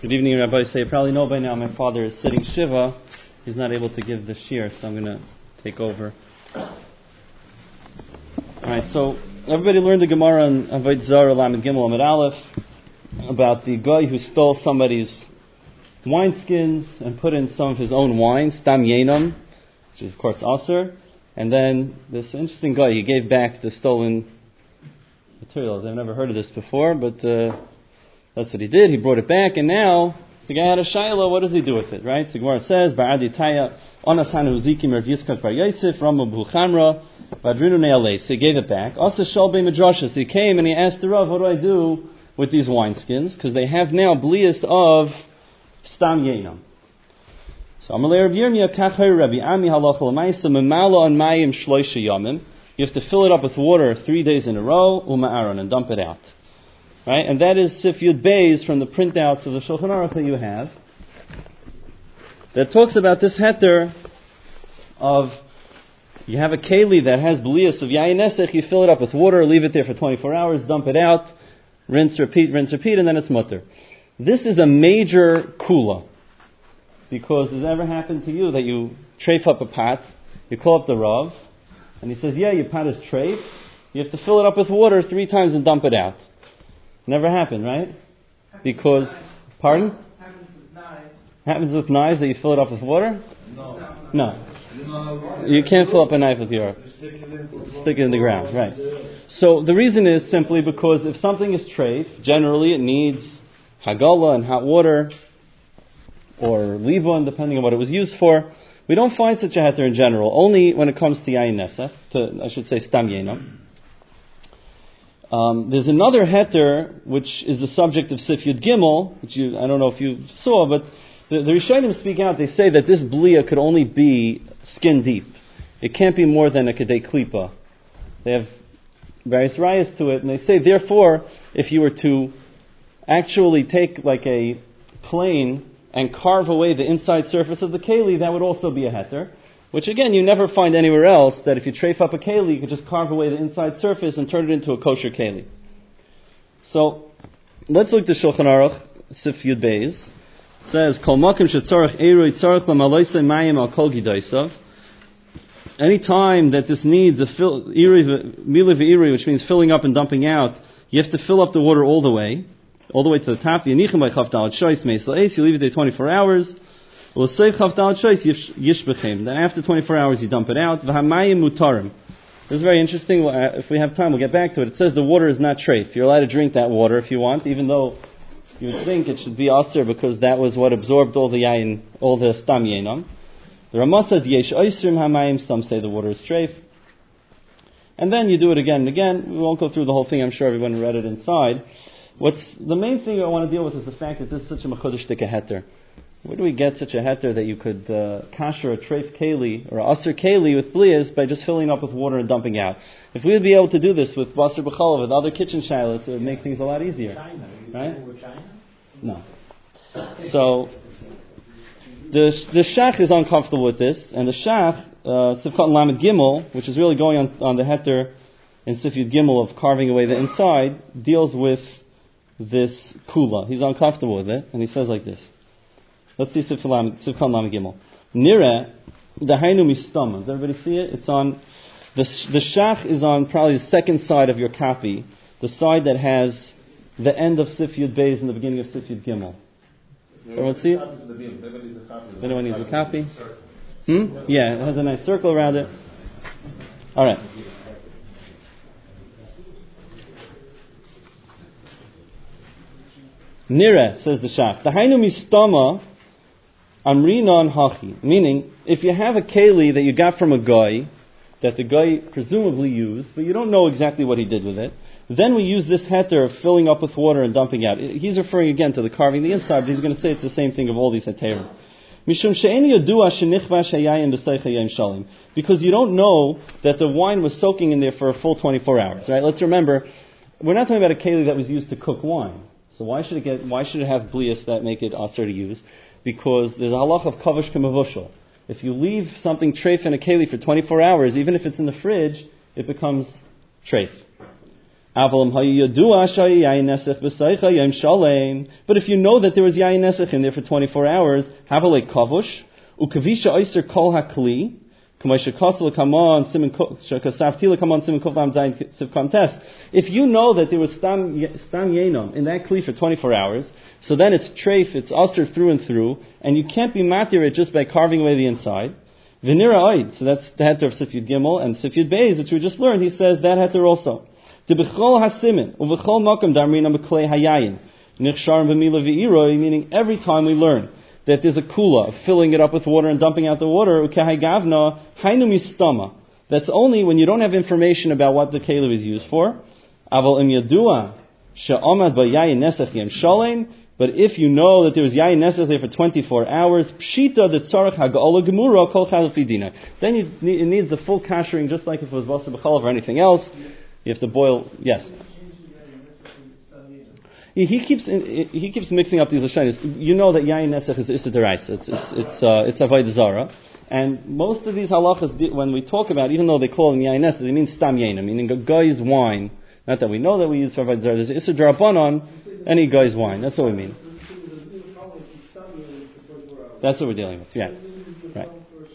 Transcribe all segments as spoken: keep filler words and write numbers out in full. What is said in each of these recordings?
Good evening, Rabbi. So you probably know by now my father is sitting Shiva. He's not able to give the shir, so I'm going to take over. Alright, so everybody learned the Gemara on Avodah Zarah Lamed Gimel Amud Aleph about the guy who stole somebody's wineskins and put in some of his own wine, Stam Yenam, which is of course Aser. And then this interesting guy, he gave back the stolen materials. I've never heard of this before, but uh, that's what he did. He brought it back, and now the guy had a shayla. What does he do with it, right? So Gemara says, Ba'adi Taya, Onasanu Zikim Rav Yitzchak Bar Yosef, Rama B'Chamra, Vadrinu Ne'alei. So he gave it back. Also, Shal Bei Midrasha. So he came and he asked the Rav, what do I do with these wineskins? Because they have now blias of Stam Yenam. So Amalei Rav Yirmiyah, Kachar Rabbi Ami Halacha L'maisa, Memala on Mayim Shloisha Yamim. You have to fill it up with water three days in a row, Uma'aron, and dump it out. Right? And that is Sif Yud Beis from the printouts of the Shulchan Aruch that you have, that talks about this heter of, you have a keli that has blias of yayin nesech, you fill it up with water, leave it there for twenty-four hours, dump it out, rinse, repeat, rinse, repeat, and then it's mutter. This is a major kula, because has it ever happened to you that you treif up a pot, you call up the Rav, and he says, yeah, your pot is treif, you have to fill it up with water three times and dump it out. Never happened, right? Because, pardon? Happens with knives. Happens with knives that you fill it up with water? No. No. You can't fill up a knife with your... Stick it in the ground, right. So the reason is simply because if something is treif, generally it needs hagala and hot water, or livon, depending on what it was used for. We don't find such a heter in general, only when it comes to yayin nesech, to, I should say, stam yenam. Um, there's another heter, which is the subject of Sif Yud Gimel, which you, I don't know if you saw, but the, the Rishonim speak out, they say that this blia could only be skin deep. It can't be more than a kedei klipa. They have various rayas to it, and they say, therefore, if you were to actually take like a plane and carve away the inside surface of the keli, that would also be a heter. Which again, you never find anywhere else, that if you treif up a keli, you could just carve away the inside surface and turn it into a kosher keli. So, let's look at the Shulchan Aruch, Sif Yud Beis. It says, Kol makim shetzorach eroi tzorach lamaloisei mayim al kol gidaisav. Any time that this needs a fill, mili v'irui, which means filling up and dumping out, you have to fill up the water all the way, all the way to the top. Yenichem by chav dalet shoyis meisel eis, you leave it there twenty-four hours. Then after twenty-four hours you dump it out. This is very interesting. If we have time, we'll get back to it. It says the water is not treif. You're allowed to drink that water if you want, even though you would think it should be aser because that was what absorbed all the yayin, all the stam yenam. The Ramah says yesh oisrim hamayim. Some say the water is treif. And then you do it again and again. We won't go through the whole thing. I'm sure everyone read it inside. What's the main thing I want to deal with is the fact that this is such a mechudesh tika heter. Where do we get such a heter that you could uh, kasher a treif keli or a aser keli with blias by just filling up with water and dumping out? If we would be able to do this with basar b'chalav, with other kitchen shilas, it would make things a lot easier. China. Right? China? No. So, the the shach is uncomfortable with this, and the shach, uh, Sifkat Lamed Gimel, which is really going on, on the heter in Sif Yud Gimel of carving away the inside, deals with this kula. He's uncomfortable with it, and he says like this. Let's see Sifkan Lamed Gimel. Nira, Dahainu Mistama. Does everybody see it? It's on, the the shach is on probably the second side of your copy, the side that has the end of Sif Yud Beis and the beginning of Sif Yud Gimel. Everyone see it? Anyone needs a copy? Hmm? Yeah, it has a nice circle around it. Alright. Nira, says the shach. Dahainu Mistama. Amrinan hachi, meaning if you have a keli that you got from a guy that the guy presumably used, but you don't know exactly what he did with it, then we use this heter of filling up with water and dumping out. He's referring again to the carving the inside, but he's going to say it's the same thing of all these heterim. Mishum she'eni yodua shenichvash hayayim b'seich hayayim shalim, because you don't know that the wine was soaking in there for a full twenty-four hours. Right? Let's remember, we're not talking about a keli that was used to cook wine. So why should it get? Why should it have blias that make it aser to use? Because there's a halach of kavush k'mavushal. If you leave something treif in a keli for twenty-four hours, even if it's in the fridge, it becomes treif. But if you know that there was yayin nesach in there for twenty-four hours, havalei kavush ukavisha oyser kol hakli. If you know that there was stam yenom in that kli for twenty-four hours, so then it's treif, it's usher through and through, and you can't be matir it just by carving away the inside. V'nira oid, so that's the heter of Sifyud Gimel, and Sifyud Beis, which we just learned, he says that heter also. Meaning every time we learn that there's a kula of filling it up with water and dumping out the water, that's only when you don't have information about what the keli is used for. But if you know that there was yayin nesach there for twenty-four hours, pshita the tzarech haga'ola gemura kol chal fidina. Then you, it needs the full kashering, just like if it was vasa b'chalav or anything else. You have to boil. Yes. He, he keeps he keeps mixing up these lashonos. You know that yayin nesach is issa deraisa. It's it's it's uh, it's avodah zara, and most of these halachas, when we talk about, even though they call them yayin nesach, they mean stam yaina, meaning a guy's wine. Not that we know that we use for avodah zara. There's issa derabanan, any guy's wine. That's what we mean. That's what we're dealing with. Yeah, right.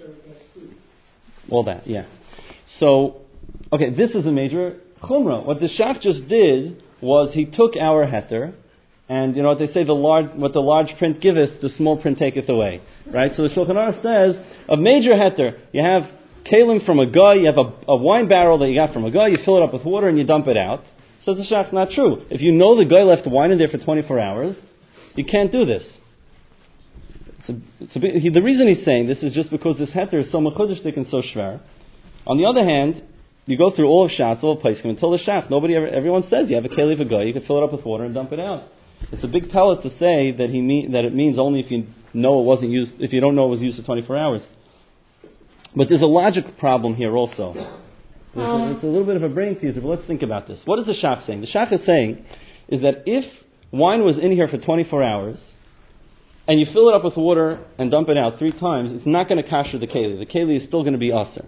All that. Yeah. So, okay, this is a major chumrah. What the shach just did was he took our heter, and you know what they say, the large, what the large print giveth, the small print taketh away. Right? So the Shulchan Aruch says, a major heter, you have kalim from a guy, you have a, a wine barrel that you got from a guy, you fill it up with water and you dump it out. Says the shach, not true. If you know the guy left wine in there for twenty-four hours, you can't do this. It's a, it's a bit, he, the reason he's saying this is just because this heter is so mechudishtik and so shver. On the other hand, you go through all of Shas, all of Pesachim, until the Shach. Nobody ever, everyone says you have a keli of a guy, you can fill it up with water and dump it out. It's a big pellet to say that he mean, that it means only if you know it wasn't used, if you don't know it was used for twenty-four hours. But there's a logic problem here also. A, it's a little bit of a brain teaser, but let's think about this. What is the Shach saying? The Shach is saying is that if wine was in here for twenty-four hours, and you fill it up with water and dump it out three times, it's not going to kasher the keli. The keli is still going to be aser.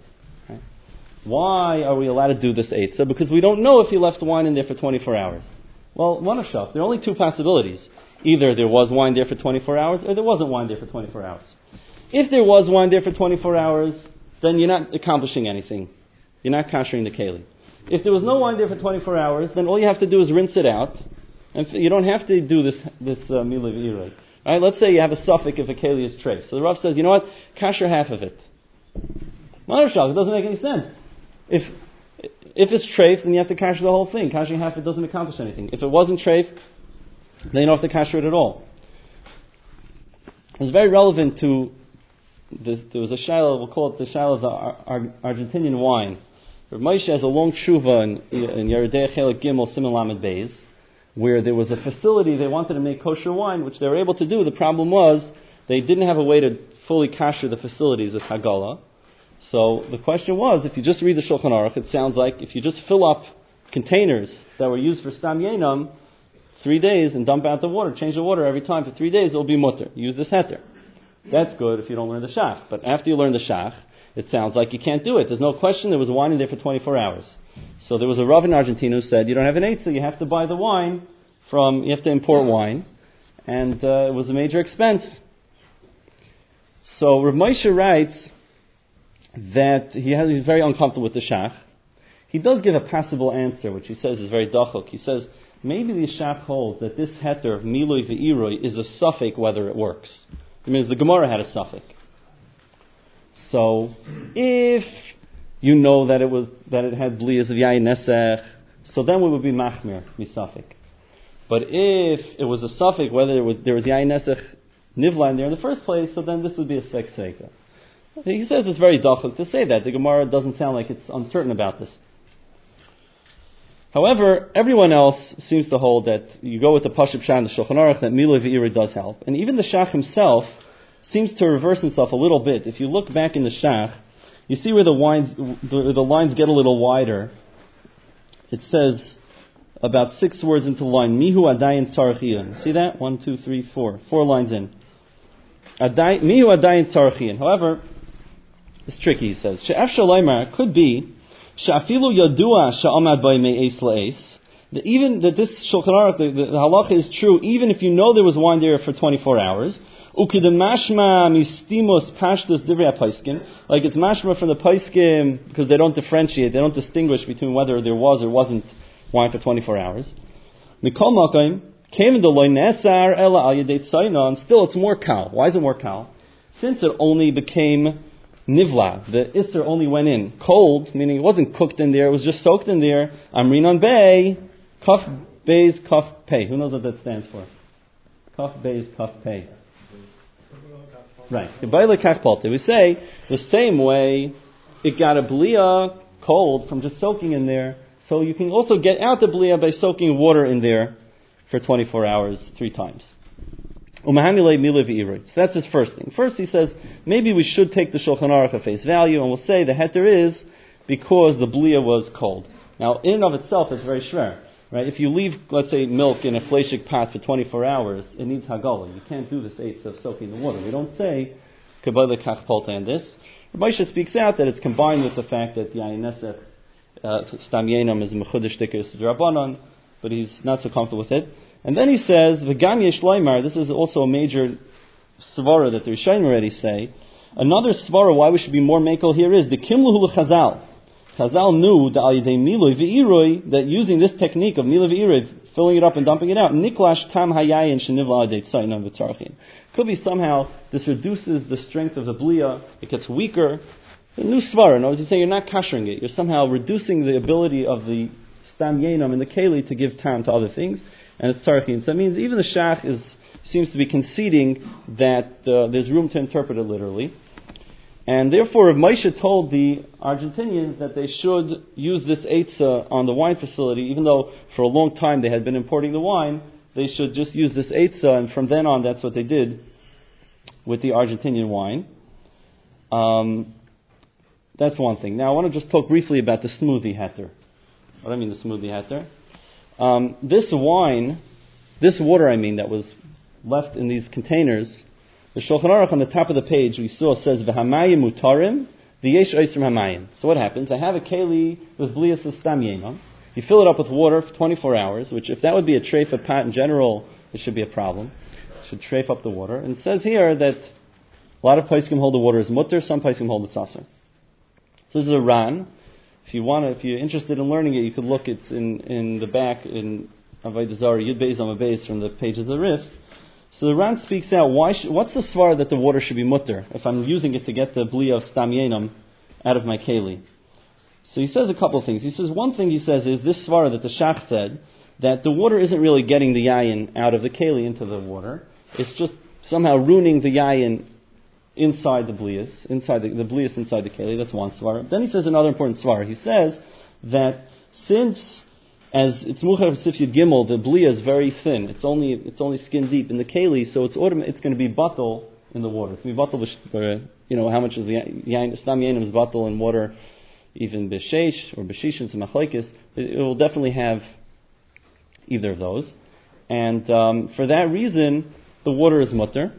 Why are we allowed to do this eitzah? Because we don't know if he left wine in there for twenty-four hours. Well, one of shaf. There are only two possibilities. Either there was wine there for twenty-four hours, or there wasn't wine there for twenty-four hours. If there was wine there for twenty-four hours, then you're not accomplishing anything. You're not kashering the keli. If there was no wine there for twenty-four hours, then all you have to do is rinse it out, and you don't have to do this this uh, milah v'irei. All right, let's say you have a suffix if a keli is treif. So the Rav says, you know what, kasher half of it. It doesn't make any sense. If if it's treif, then you have to kasher the whole thing. Kashering half it doesn't accomplish anything. If it wasn't treif, then you don't have to kasher it at all. It's very relevant to this, there was a shiloh, we'll call it the shiloh of the Ar- Ar- Argentinian wine. Rav Moshe has a long tshuva in, in Yeridei Chelik Gimel Siman Lamed Beis, where there was a facility, they wanted to make kosher wine, which they were able to do. The problem was they didn't have a way to fully kasher the facilities with Hagala. So the question was, if you just read the Shulchan Aruch, it sounds like if you just fill up containers that were used for Stam Yenam three days and dump out the water, change the water every time for three days, it'll be mutter. Use this heter. That's good if you don't learn the shach. But after you learn the shach, it sounds like you can't do it. There's no question there was wine in there for twenty-four hours. So there was a Rav in Argentina who said, you don't have an eitzah, you have to buy the wine from, you have to import wine. And uh, it was a major expense. So Rav Moshe writes that he has, he's very uncomfortable with the shach. He does give a passable answer, which he says is very dachok. He says, maybe the shach holds that this heter, miloi ve'iroi, is a suffix whether it works. It means the Gemara had a suffix. So, if you know that it was that it had blias of yayin nesech, so then we would be machmir misafik. But if it was a suffix, whether it was, there was yayin nesech nivla in there in the first place, so then this would be a sek seika. He says it's very dachuk to say that. The Gemara doesn't sound like it's uncertain about this. However, everyone else seems to hold that you go with the Pashup Shah and the Shulchan Aruch, that Miloi V'Iroi does help. And even the Shach himself seems to reverse himself a little bit. If you look back in the Shach, you see where the, wines, the, the lines get a little wider. It says about six words into the line, Mihu Adayin Tzarchiyan. See that? One, two, three, four. Four lines in. Aday, Mihu Adayin Tzarchiyan. However, it's tricky, he says. She'ef Shalaymar could be Sha'afilu Yadua Sha'amad Bay Me'es La'es The, even that this Shulchan Aruch, the, the, the halacha is true, even if you know there was wine there for twenty-four hours. Ukidamashma mistimos pashtus divrei paiskim, like it's mashma from the paiskim because they don't differentiate, they don't distinguish between whether there was or wasn't wine for twenty-four hours. Mikol makayim came the loy nesar ela al yedei tzaynon. Still, it's more kal. Why is it more kal? Since it only became nivla, the isser only went in cold, meaning it wasn't cooked in there, it was just soaked in there. Amrinon bay, kaf beis kaf pei. Who knows what that stands for? Kaf beis kaf pei. Right. We say the same way it got a blia cold from just soaking in there, so you can also get out the blia by soaking water in there for twenty-four hours, three times. So that's his first thing. First he says, maybe we should take the Shulchan Aruch at face value, and we'll say the heter is because the blia was cold. Now, in and of itself, it's very shver. Right? If you leave, let's say, milk in a fleshik pot for twenty-four hours, it needs hagala. You can't do this eighth of soaking the water. We don't say kabbalah kach polta and this. Rabbisha speaks out that it's combined with the fact that the yayin nesef stam yenam is mechudesh tikkus d'Rabbanan, but he's not so comfortable with it. And then he says v'gam yesh loymar. This is also a major svara that the Rishonim already say. Another svara why we should be more makel here is the kimluhu l'chazal. Chazal knew that using this technique of miloi v'iroi, filling it up and dumping it out, niklash tam hayayin shenivla adei tzaynon v'tzarchin. Could be somehow this reduces the strength of the blia, it gets weaker. The new svara, no, he's saying you're not kashering it, you're somehow reducing the ability of the stam yenam in the keli to give tam to other things, and it's tzarchin. So that means even the shach is seems to be conceding that uh, there's room to interpret it literally. And therefore, if Moshe told the Argentinians that they should use this eitzah on the wine facility, even though for a long time they had been importing the wine, they should just use this eitzah, and from then on that's what they did with the Argentinian wine. Um, that's one thing. Now I want to just talk briefly about the smoothie heter. What do I mean the smoothie heter? Um, this wine, this water I mean, that was left in these containers, the Shulchan Aruch on the top of the page we saw says v'hamayim mutarim v'yesh oisrim hamayim. So what happens? I have a keli with blias stam yenam. You fill it up with water for twenty-four hours, which if that would be a treifa pot in general, it should be a problem. It should treif up the water. And it says here that a lot of poskim hold the water as mutter, some poskim hold it saser. So this is a ran. If you want to, if you're interested in learning it, you could look. It's in, in the back in Avodah Zarah Yud Beis Amud Beis from the page of the Rif. So the Ran speaks out, why sh- what's the svar that the water should be mutter if I'm using it to get the blia of stam yenam out of my keli? So he says a couple of things. He says, one thing he says is this svar that the shach said, that the water isn't really getting the yayin out of the keli into the water. It's just somehow ruining the yayin inside the blias, inside the, the blias inside the keli. That's one svar. Then he says another important svar. He says that since as it's muchar sifyud gimel, the blia is very thin. It's only it's only skin deep in the keli, so it's autom- it's going to be batal in the water. It's going to be batal, you know, how much is the yain, stam yain is batal in water, even b'sheish or b'shishin, some machlekes. It will definitely have either of those, and um, for that reason, the water is mutter.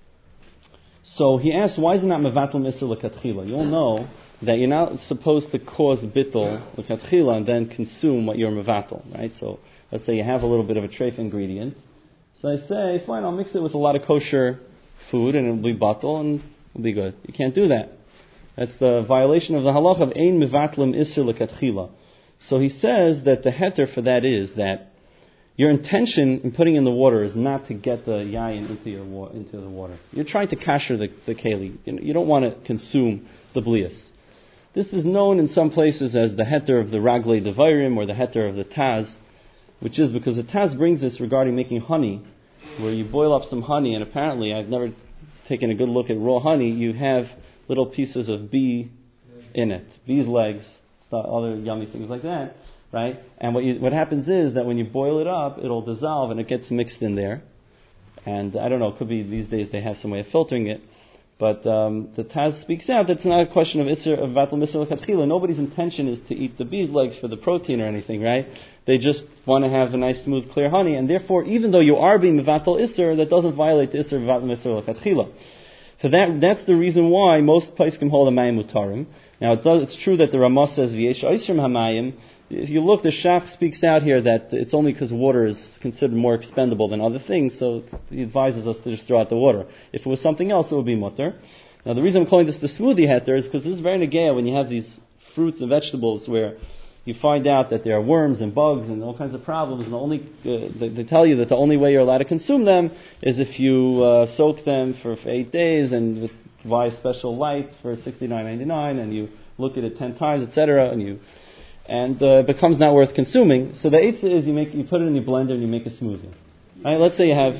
So he asks, why is it not mevatel miser l'katchila? You'll know that you're not supposed to cause bittul l'katchila and then consume what you're mevatel, right? So let's say you have a little bit of a treif ingredient. So I say, fine, I'll mix it with a lot of kosher food and it'll be batel and it'll be good. You can't do that. That's the violation of the halach of ein mevatlim iser l'katchila. So he says that the heter for that is that your intention in putting in the water is not to get the yayin into your wa- into the water. You're trying to kasher the, the keli. You, you don't want to consume the blias. This is known in some places as the heter of the raglei devairim or the heter of the taz, which is because the taz brings this regarding making honey, where you boil up some honey, and apparently, I've never taken a good look at raw honey, you have little pieces of bee in it, bee's legs, other yummy things like that. Right? And what you, what happens is that when you boil it up, it'll dissolve and it gets mixed in there. And I don't know, it could be these days they have some way of filtering it. But um, the Taz speaks out that it's not a question of Isser of Vatal Misr L'Katchila. Nobody's intention is to eat the bee's legs for the protein or anything, right? They just want to have a nice, smooth, clear honey. And therefore, even though you are being Vatal Isser, that doesn't violate the Isser of Vatal Misr L'Katchila. So that, that's the reason why most poskim hold a Mayim Mutarim. Now, it does, it's true that the Ramah says, V'yesh oisrim hamayim. If you look, the Shach speaks out here that it's only because water is considered more expendable than other things, so he advises us to just throw out the water. If it was something else, it would be mutter. Now, the reason I'm calling this the smoothie heter is because this is very negaya when you have these fruits and vegetables where you find out that there are worms and bugs and all kinds of problems, and the only uh, they, they tell you that the only way you're allowed to consume them is if you uh, soak them for, for eight days and with, buy a special light for sixty-nine ninety-nine, and you look at it ten times, et cetera, and you and uh, it becomes not worth consuming. So the eitzah is you make you put it in your blender and you make a smoothie. Right? Let's say you have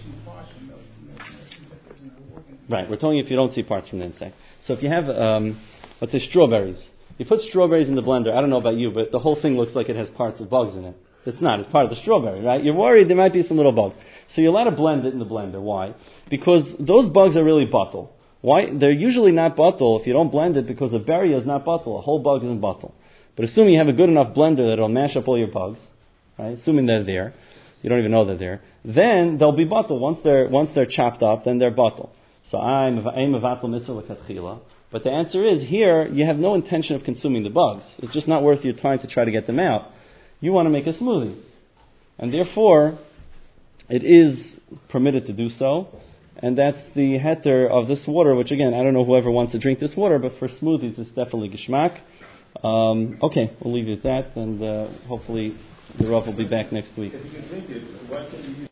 right. We're telling you if you don't see parts from the inside. So if you have um, let's say strawberries. You put strawberries in the blender. I don't know about you, but the whole thing looks like it has parts of bugs in it. It's not. It's part of the strawberry, right? You're worried there might be some little bugs. So you're allowed to blend it in the blender. Why? Because those bugs are really bottle. Why? They're usually not bottle if you don't blend it because a berry is not bottle. A whole bug isn't bottle. But assuming you have a good enough blender that it'll mash up all your bugs, right? Assuming they're there, you don't even know they're there, then they'll be bottle. Once they're once they're chopped up, then they're bottle. So I'm I'm a vatal mitzvah l'katchila. But the answer is, here, you have no intention of consuming the bugs. It's just not worth your time to try to get them out. You want to make a smoothie. And therefore, it is permitted to do so. And that's the heter of this water, which again, I don't know whoever wants to drink this water, but for smoothies, it's definitely geshmak. Um, okay, we'll leave it at that, and uh, hopefully the Rav will be back next week.